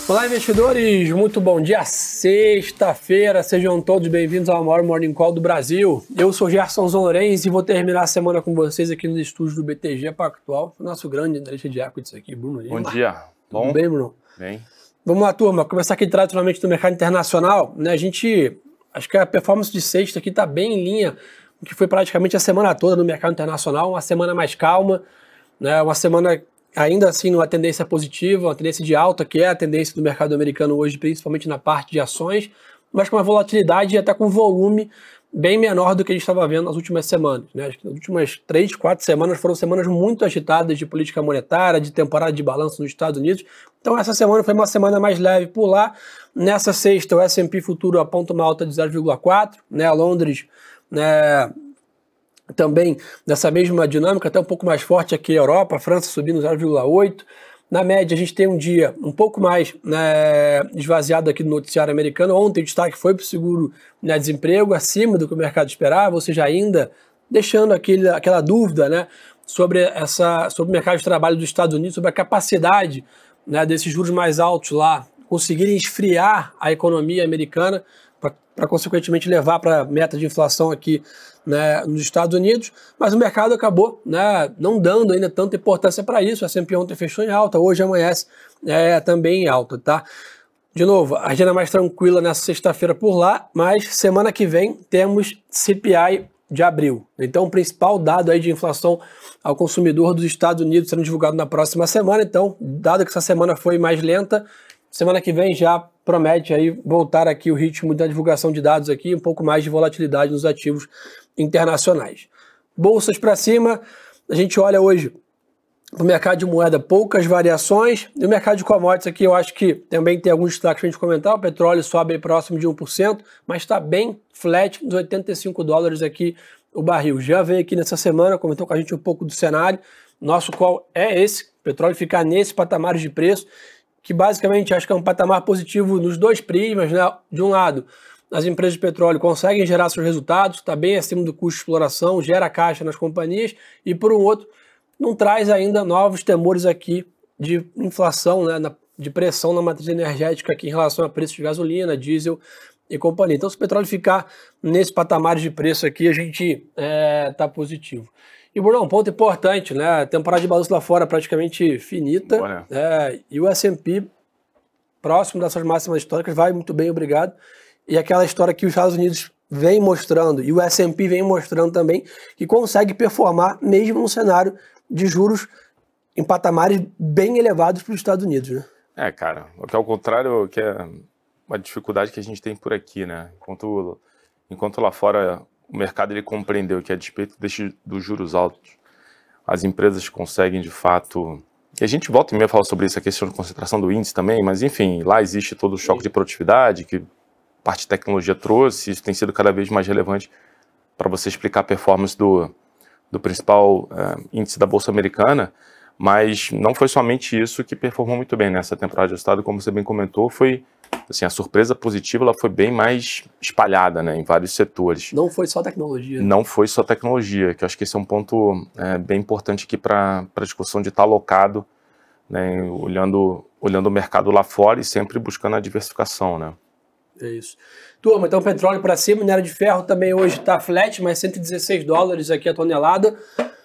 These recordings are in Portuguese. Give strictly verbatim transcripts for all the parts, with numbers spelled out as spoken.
Olá, investidores! Muito bom dia, sexta-feira. Sejam todos bem-vindos ao maior Morning Call do Brasil. Eu sou Gerson Zonlorenz e vou terminar a semana com vocês aqui nos estúdios do B T G Pactual. Nosso grande analista de equities aqui, Bruno Lima. Bom dia. Bom? Tudo bem, Bruno? Bem. Vamos lá, turma. Começar aqui tradicionalmente do mercado internacional. Né? A gente, acho que a performance de sexta aqui está bem em linha com o que foi praticamente a semana toda no mercado internacional. Uma semana mais calma, né? Uma semana ainda assim numa tendência positiva, uma tendência de alta, que é a tendência do mercado americano hoje, principalmente na parte de ações, mas com uma volatilidade e até com volume bem menor do que a gente estava vendo nas últimas semanas. Né? As últimas três, quatro semanas foram semanas muito agitadas de política monetária, de temporada de balanço nos Estados Unidos. Então essa semana foi uma semana mais leve por lá. Nessa sexta o S and P futuro aponta uma alta de zero vírgula quatro, né? Londres, né, também nessa mesma dinâmica, até um pouco mais forte aqui a Europa, a França subindo zero vírgula oito. Na média, a gente tem um dia um pouco mais, né, esvaziado aqui no noticiário americano. Ontem o destaque foi para o seguro-desemprego, acima do que o mercado esperava, ou seja, ainda deixando aquele, aquela dúvida, né, sobre, essa, sobre o mercado de trabalho dos Estados Unidos, sobre a capacidade, né, desses juros mais altos lá conseguirem esfriar a economia americana para consequentemente levar para a meta de inflação aqui, né, nos Estados Unidos, mas o mercado acabou, né, não dando ainda tanta importância para isso. A S and P ontem fechou em alta, hoje amanhece é, também em alta, tá? De novo, a agenda mais tranquila nessa sexta-feira por lá, mas semana que vem temos C P I de abril. Então o principal dado aí de inflação ao consumidor dos Estados Unidos sendo divulgado na próxima semana. Então, dado que essa semana foi mais lenta, semana que vem já promete aí voltar aqui o ritmo da divulgação de dados aqui, um pouco mais de volatilidade nos ativos internacionais. Bolsas para cima, a gente olha hoje o mercado de moeda, poucas variações, e o mercado de commodities aqui eu acho que também tem alguns destaques para a gente comentar. O petróleo sobe aí próximo de um por cento, mas está bem flat, nos oitenta e cinco dólares aqui o barril. Já veio aqui nessa semana, comentou com a gente um pouco do cenário, nosso call é esse, o petróleo ficar nesse patamar de preço, que basicamente acho que é um patamar positivo nos dois prismas, né? De um lado, as empresas de petróleo conseguem gerar seus resultados, está bem acima do custo de exploração, gera caixa nas companhias, e por um outro, não traz ainda novos temores aqui de inflação, né? Na, de pressão na matriz energética aqui em relação a preços de gasolina, diesel e companhia. Então, se o petróleo ficar nesse patamar de preço aqui, a gente está é, positivo. E, Bruno, um ponto importante, né? A temporada de balanço lá fora praticamente finita, é, e o S and P próximo das suas máximas históricas, vai muito bem, obrigado. E aquela história que os Estados Unidos vem mostrando, e o S and P vem mostrando também, que consegue performar mesmo num cenário de juros em patamares bem elevados para os Estados Unidos, né? É, cara, o que é o contrário, que é uma dificuldade que a gente tem por aqui, né? Enquanto, enquanto lá fora o mercado ele compreendeu que a despeito desse, dos juros altos, as empresas conseguem de fato... E a gente volta e meia falar sobre isso, a questão de concentração do índice também, mas enfim, lá existe todo o choque de produtividade que a parte de tecnologia trouxe, isso tem sido cada vez mais relevante para você explicar a performance do, do principal uh, índice da Bolsa Americana, mas não foi somente isso que performou muito bem nessa temporada de resultado, como você bem comentou, foi assim, a surpresa positiva ela foi bem mais espalhada, né, em vários setores. Não foi só tecnologia. Não foi só tecnologia, que eu acho que esse é um ponto é, bem importante aqui para a discussão de estar alocado, né, olhando, olhando o mercado lá fora e sempre buscando a diversificação, né. É isso. Turma, então petróleo para cima, minério de ferro também hoje está flat, mas cento e dezesseis dólares aqui a tonelada.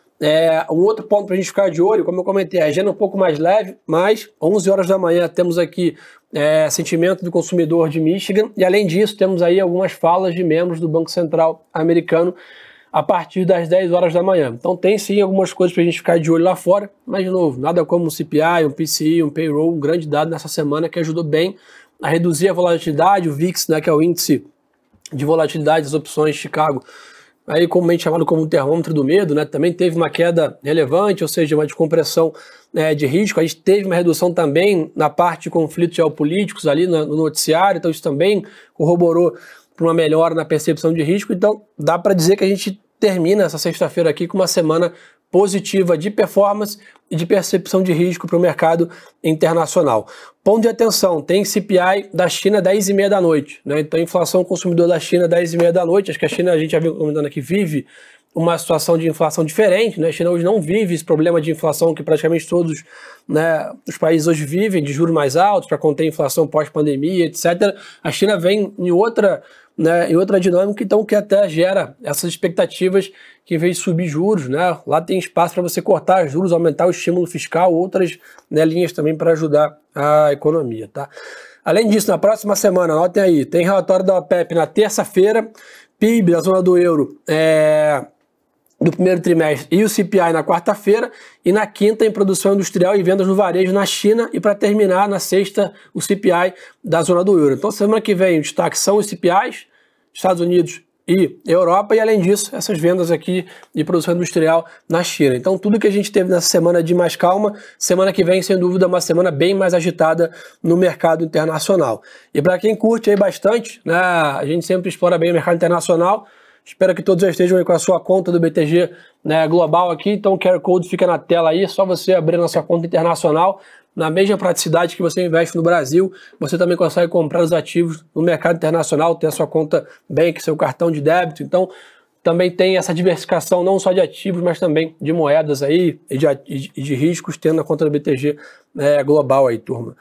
É, um outro ponto para a gente ficar de olho, como eu comentei, a agenda é um pouco mais leve, mas onze horas da manhã temos aqui é, sentimento do consumidor de Michigan, e além disso temos aí algumas falas de membros do Banco Central americano a partir das dez horas da manhã. Então tem sim algumas coisas para a gente ficar de olho lá fora, mas de novo, nada como um C P I, um P C I, um payroll, um grande dado nessa semana que ajudou bem a reduzir a volatilidade, o V I X, né, que é o índice de volatilidade das opções de Chicago, aí comumente chamado como o termômetro do medo, né, também teve uma queda relevante, ou seja, uma descompressão é, de risco. A gente teve uma redução também na parte de conflitos geopolíticos ali no, no noticiário, então isso também corroborou para uma melhora na percepção de risco. Então dá para dizer que a gente termina essa sexta-feira aqui com uma semana positiva de performance e de percepção de risco para o mercado internacional. Ponto de atenção, tem C P I da China dez e meia da noite, né? Então inflação consumidor da China dez e meia da noite, acho que a China, a gente já viu comentando aqui, vive uma situação de inflação diferente, né? A China hoje não vive esse problema de inflação que praticamente todos, né, os países hoje vivem, de juros mais altos para conter a inflação pós-pandemia, etcétera. A China vem em outra, né, em outra dinâmica, então que até gera essas expectativas que em vez de subir juros, né, lá tem espaço para você cortar juros, aumentar o estímulo fiscal, outras, né, linhas também para ajudar a economia, tá? Além disso, na próxima semana, anotem aí, tem relatório da OPEP na terça-feira, P I B da zona do euro é, do primeiro trimestre e o C P I na quarta-feira, e na quinta em produção industrial e vendas no varejo na China, e para terminar na sexta o C P I da zona do euro. Então semana que vem o destaque são os C P Is, Estados Unidos e Europa, e além disso essas vendas aqui de produção industrial na China. Então tudo que a gente teve nessa semana de mais calma, semana que vem sem dúvida uma semana bem mais agitada no mercado internacional. E para quem curte aí bastante, né, a gente sempre explora bem o mercado internacional. Espero que todos já estejam aí com a sua conta do B T G, né, global aqui, então o Q R Code fica na tela aí, é só você abrir a nossa conta internacional. Na mesma praticidade que você investe no Brasil, você também consegue comprar os ativos no mercado internacional, ter a sua conta Bank, seu cartão de débito. Então, também tem essa diversificação não só de ativos, mas também de moedas aí e de, e de riscos, tendo a conta do B T G é, global aí, turma.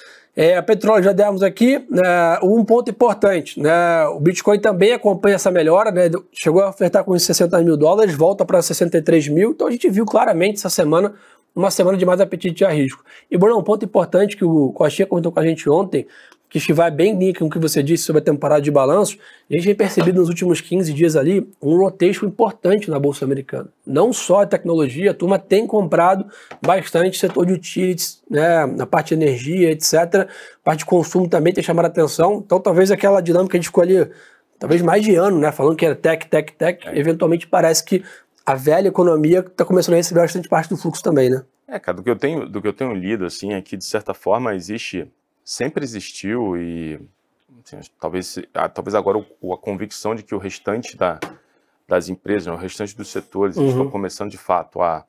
É, petróleo já demos aqui, né, um ponto importante, né, o Bitcoin também acompanha essa melhora, né, chegou a ofertar com sessenta mil dólares, volta para sessenta e três mil, então a gente viu claramente essa semana uma semana de mais apetite a risco. E, Bruno, um ponto importante que o Coxinha comentou com a gente ontem, que vai bem em linha com o que você disse sobre a temporada de balanço, a gente tem percebido nos últimos quinze dias ali um rotation importante na Bolsa Americana. Não só a tecnologia, a turma tem comprado bastante setor de utilities, né, na parte de energia, etcétera. A parte de consumo também tem chamado a atenção. Então, talvez aquela dinâmica que a gente ficou ali, talvez mais de ano, né, falando que era tech, tech, tech, eventualmente parece que a velha economia está começando a receber bastante parte do fluxo também, né? É, cara, do que eu tenho, do que eu tenho lido, assim, é que, de certa forma, existe, sempre existiu e, assim, talvez, talvez agora o, a convicção de que o restante da, das empresas, né, o restante dos setores, uhum, estão começando, de fato, a,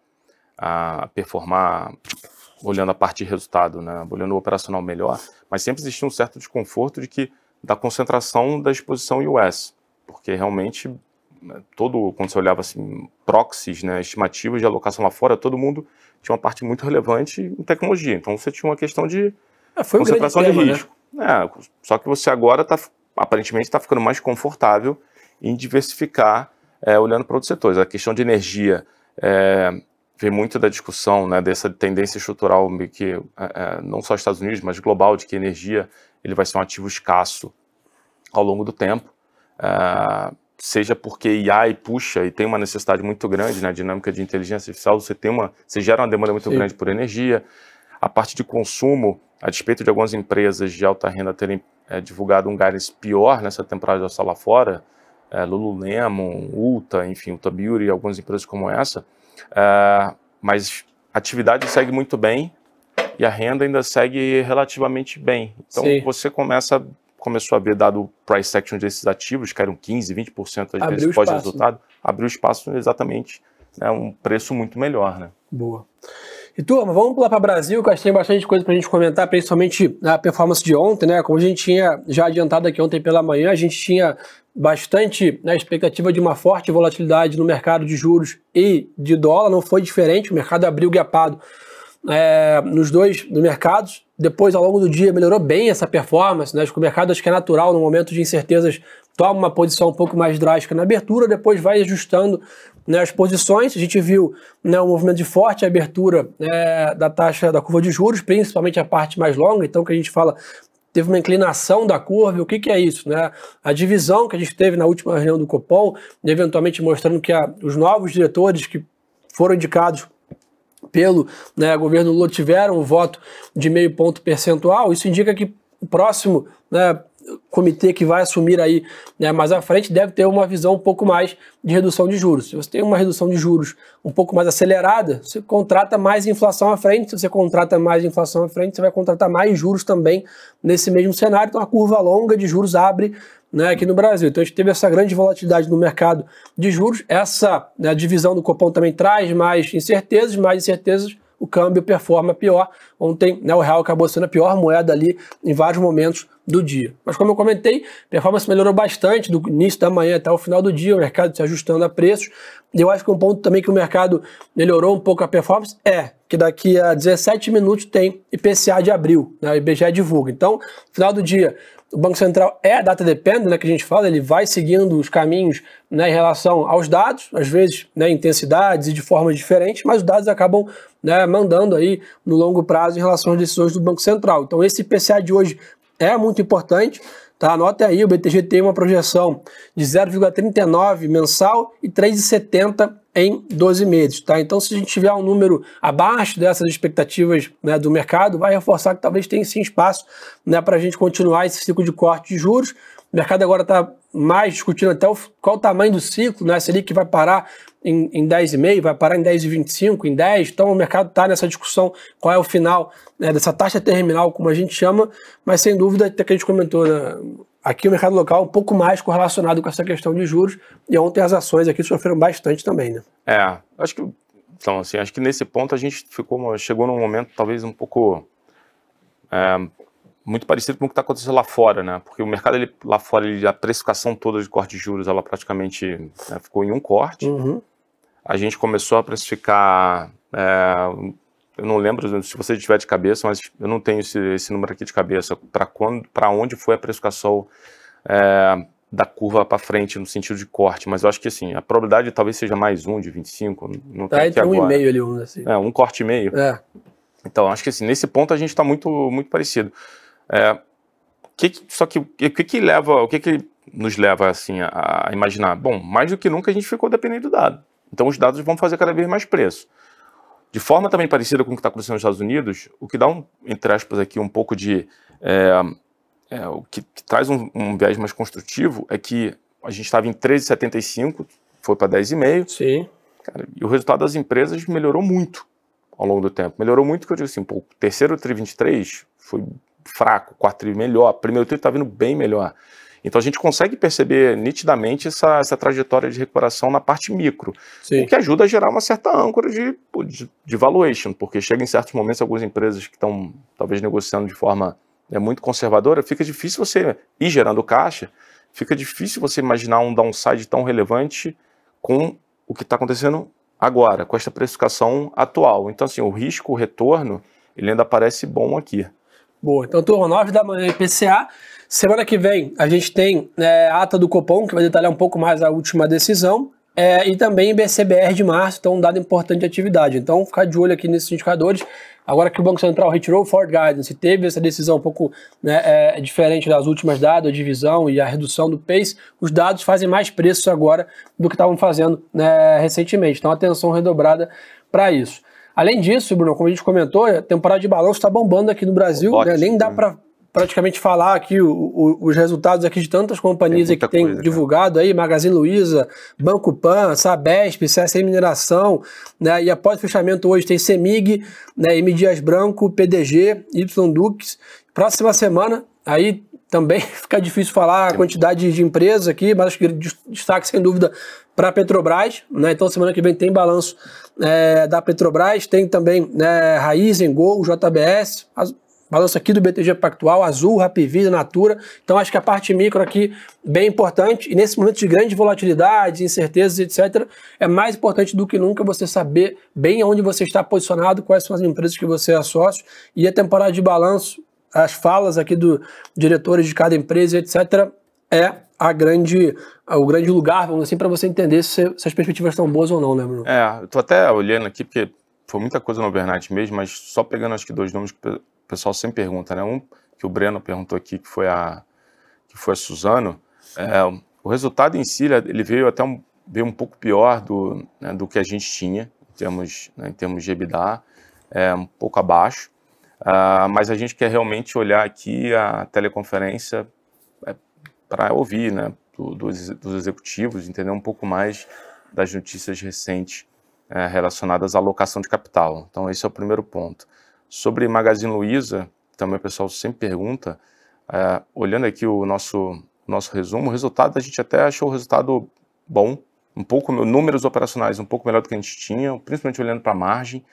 a performar, olhando a parte de resultado, né, olhando o operacional melhor, mas sempre existiu um certo desconforto de que, da concentração da exposição U S, porque realmente, todo, quando você olhava assim, proxies, né, estimativas de alocação lá fora, todo mundo tinha uma parte muito relevante em tecnologia. Então você tinha uma questão de é, foi um concentração tema, de risco. Né? É, só que você agora tá, aparentemente está ficando mais confortável em diversificar, é, olhando para outros setores. A questão de energia é, vem muito da discussão, né, dessa tendência estrutural que é, é, não só Estados Unidos, mas global, de que energia ele vai ser um ativo escasso ao longo do tempo. É, seja porque A I puxa e tem uma necessidade muito grande na dinâmica de inteligência artificial, você, tem uma, você gera uma demanda muito Sim. grande por energia. A parte de consumo, a despeito de algumas empresas de alta renda terem é, divulgado um guidance pior nessa temporada de lá fora, é, Lululemon, Ulta, enfim, Ulta Beauty e algumas empresas como essa, é, mas a atividade segue muito bem e a renda ainda segue relativamente bem. Então Sim. você começa... começou a ver, dado o price action desses ativos, que eram quinze, vinte por cento às vezes pós-resultado, abriu espaço exatamente, né, um preço muito melhor. Né? Boa. E turma, vamos pular para o Brasil, que acho que tem bastante coisa para a gente comentar, principalmente a performance de ontem, né? Como a gente tinha já adiantado aqui ontem pela manhã, a gente tinha bastante, né, expectativa de uma forte volatilidade no mercado de juros e de dólar, não foi diferente, o mercado abriu gapado É, nos dois no mercados. Depois, ao longo do dia, melhorou bem essa performance, né? Acho que o mercado, acho que é natural, no momento de incertezas, toma uma posição um pouco mais drástica na abertura, depois vai ajustando, né, as posições. A gente viu, né, um movimento de forte abertura, né, da taxa da curva de juros, principalmente a parte mais longa, então que a gente fala, teve uma inclinação da curva. O que, que é isso? Né? A divisão que a gente teve na última reunião do Copom, eventualmente mostrando que a, os novos diretores que foram indicados pelo, né, governo Lula tiveram o voto de meio ponto percentual. Isso indica que o próximo, né, comitê que vai assumir aí, né, mais à frente deve ter uma visão um pouco mais de redução de juros. Se você tem uma redução de juros um pouco mais acelerada, você contrata mais inflação à frente. Se você contrata mais inflação à frente, você vai contratar mais juros também nesse mesmo cenário. Então a curva longa de juros abre, né, aqui no Brasil. Então a gente teve essa grande volatilidade no mercado de juros. Essa, né, divisão do Copom também traz mais incertezas, mais incertezas o câmbio performa pior. Ontem, né, o real acabou sendo a pior moeda ali em vários momentos do dia. Mas como eu comentei, a performance melhorou bastante do início da manhã até o final do dia, o mercado se ajustando a preços. E eu acho que um ponto também que o mercado melhorou um pouco a performance é que daqui a dezessete minutos tem I P C A de abril, né, o I B G E divulga. Então, no final do dia, o Banco Central é data dependent, né, que a gente fala, ele vai seguindo os caminhos, né, em relação aos dados, às vezes, né, intensidades e de formas diferentes, mas os dados acabam, né, mandando aí no longo prazo em relação às decisões do Banco Central. Então esse I P C A de hoje é muito importante, tá? Anota aí, o B T G tem uma projeção de zero vírgula trinta e nove mensal e três vírgula setenta em doze meses, tá? Então, se a gente tiver um número abaixo dessas expectativas, né, do mercado, vai reforçar que talvez tenha sim espaço, né, para a gente continuar esse ciclo de corte de juros. O mercado agora está mais discutindo até o, qual o tamanho do ciclo, né? Se ele que vai parar em, em dez vírgula cinco, vai parar em dez vírgula vinte e cinco, em dez. Então, o mercado está nessa discussão qual é o final, né, dessa taxa terminal, como a gente chama, mas sem dúvida, até que a gente comentou, né, aqui o mercado local é um pouco mais correlacionado com essa questão de juros, e ontem as ações aqui sofreram bastante também, né? É, acho que, então, assim, acho que nesse ponto a gente ficou, chegou num momento talvez um pouco é, muito parecido com o que está acontecendo lá fora, né? Porque o mercado ele, lá fora, ele, a precificação toda de corte de juros, ela praticamente, né, ficou em um corte. Uhum. A gente começou a precificar, é, eu não lembro se você tiver de cabeça, mas eu não tenho esse, esse número aqui de cabeça, para quando, para onde foi a precificação é, da curva para frente no sentido de corte, mas eu acho que assim, a probabilidade talvez seja mais um de vinte e cinco, não tem Tá aqui entre um agora. e meio ali, um assim. É, um corte e meio. É. Então, acho que assim, nesse ponto a gente está muito, muito parecido. É, que, só que o que, que leva, o que, que nos leva assim a, a imaginar? Bom, mais do que nunca a gente ficou dependendo do dado. Então os dados vão fazer cada vez mais preço. De forma também parecida com o que está acontecendo nos Estados Unidos, o que dá, um, entre aspas, aqui um pouco de... É, é, o que, que traz um, um viés mais construtivo é que a gente estava em treze vírgula setenta e cinco, foi para dez vírgula cinco. Sim. Cara, e o resultado das empresas melhorou muito ao longo do tempo. Melhorou muito, que eu digo assim, pô, o terceiro tri vinte e três foi fraco, o quarto tri melhor, o primeiro tri está vindo bem melhor. Então a gente consegue perceber nitidamente essa, essa trajetória de recuperação na parte micro, Sim. o que ajuda a gerar uma certa âncora de, de, de valuation, porque chega em certos momentos algumas empresas que estão talvez negociando de forma é, muito conservadora, fica difícil você ir gerando caixa, fica difícil você imaginar um downside tão relevante com o que está acontecendo agora, com esta precificação atual. Então assim, o risco, o retorno, ele ainda parece bom aqui. Boa, então turma, nove da manhã I P C A. Semana que vem a gente tem é, a ata do Copom, que vai detalhar um pouco mais a última decisão, é, e também B C B R de março, então um dado importante de atividade. Então ficar de olho aqui nesses indicadores. Agora que o Banco Central retirou o forward guidance e teve essa decisão um pouco, né, é, diferente das últimas dadas, a divisão e a redução do pace, os dados fazem mais preço agora do que estavam fazendo, né, recentemente. Então atenção redobrada para isso. Além disso, Bruno, como a gente comentou, a temporada de balanço está bombando aqui no Brasil, né? Nem dá para praticamente falar aqui o, o, os resultados aqui de tantas companhias tem que tem coisa, divulgado cara. Aí, Magazine Luiza, Banco Pan, Sabesp, C S N Mineração, né? E após o fechamento hoje tem Semig, né? M Dias Branco, P D G, Y Dux. Próxima semana, aí também fica difícil falar a quantidade de empresas aqui, mas acho que destaque sem dúvida para a Petrobras, né? Então semana que vem tem balanço é, da Petrobras, tem também, né, Raízen, Gol, J B S, as, balanço aqui do B T G Pactual, Azul, Rapvida, Natura. Então acho que a parte micro aqui bem importante, e nesse momento de grande volatilidade, incertezas, etcétera, é mais importante do que nunca você saber bem onde você está posicionado, quais são as empresas que você é sócio, e a temporada de balanço, as falas aqui dos diretores de cada empresa, etcétera, é a grande, o grande lugar, vamos assim, para você entender se, se as perspectivas estão boas ou não, né, Bruno? É, eu tô até olhando aqui, porque foi muita coisa no overnight mesmo, mas só pegando acho que dois nomes que o pessoal sempre pergunta, né? Um que o Breno perguntou aqui, que foi a, que foi a Suzano. É, o resultado em si, ele veio até um, veio um pouco pior do, né, do que a gente tinha, em termos, né, em termos de EBITDA, é, um pouco abaixo. Uh, mas a gente quer realmente olhar aqui a teleconferência é, para ouvir, né, do, dos, dos executivos, entender um pouco mais das notícias recentes é, relacionadas à alocação de capital. Então esse é o primeiro ponto. Sobre Magazine Luiza, também o pessoal sempre pergunta, é, olhando aqui o nosso, nosso resumo, o resultado a gente até achou o resultado bom, um pouco, números operacionais um pouco melhor do que a gente tinha, principalmente olhando para a margem.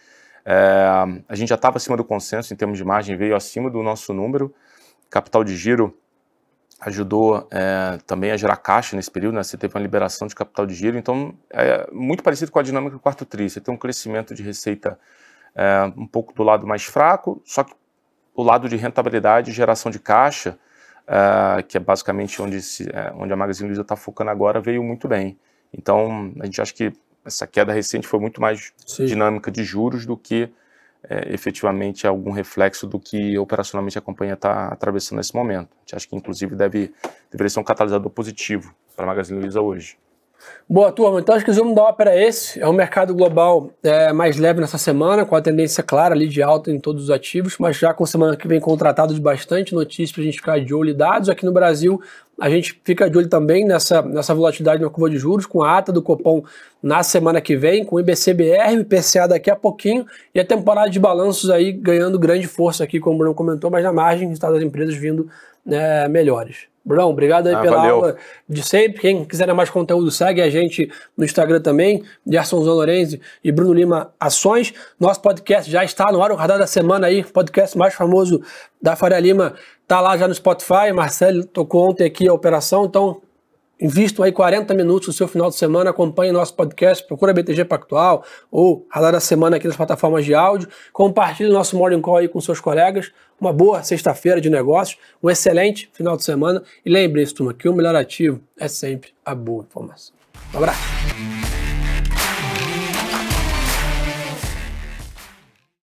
É, a gente já estava acima do consenso em termos de margem, veio acima do nosso número. Capital de giro ajudou é, também a gerar caixa nesse período, né? Você teve uma liberação de capital de giro, então é muito parecido com a dinâmica do quarto tri. Você tem um crescimento de receita é, um pouco do lado mais fraco, só que o lado de rentabilidade e geração de caixa, é, que é basicamente onde, se, é, onde a Magazine Luiza está focando agora, veio muito bem. Então a gente acha que essa queda recente foi muito mais Sim. dinâmica de juros do que é, efetivamente algum reflexo do que operacionalmente a companhia está atravessando nesse momento. A gente acha que inclusive deve, deveria ser um catalisador positivo para a Magazine Luiza hoje. Boa, turma. Então acho que o resumo da ópera é esse. É um mercado global é, mais leve nessa semana, com a tendência clara ali de alta em todos os ativos, mas já com a semana que vem contratado de bastante notícias para a gente ficar de olho e dados. Aqui no Brasil, a gente fica de olho também nessa, nessa volatilidade na curva de juros, com a ata do Copom na semana que vem, com o I B C B R, o I P C A daqui a pouquinho, e a temporada de balanços aí ganhando grande força aqui, como o Bruno comentou, mas na margem, o resultado das empresas vindo né, melhores. Bruno, obrigado aí ah, pela valeu. aula de sempre. Quem quiser mais conteúdo, segue a gente no Instagram também, Gerson Lorenzi e Bruno Lima Ações. Nosso podcast já está no ar, o Radar da Semana aí, podcast mais famoso da Faria Lima, tá lá já no Spotify. Marcelo tocou ontem aqui a operação, então invistam aí quarenta minutos no seu final de semana, acompanhe nosso podcast, procura B T G Pactual ou Radar da Semana aqui nas plataformas de áudio, compartilhe o nosso Morning Call aí com seus colegas, uma boa sexta-feira de negócios, um excelente final de semana e lembre-se, turma, que o melhor ativo é sempre a boa informação. Um abraço!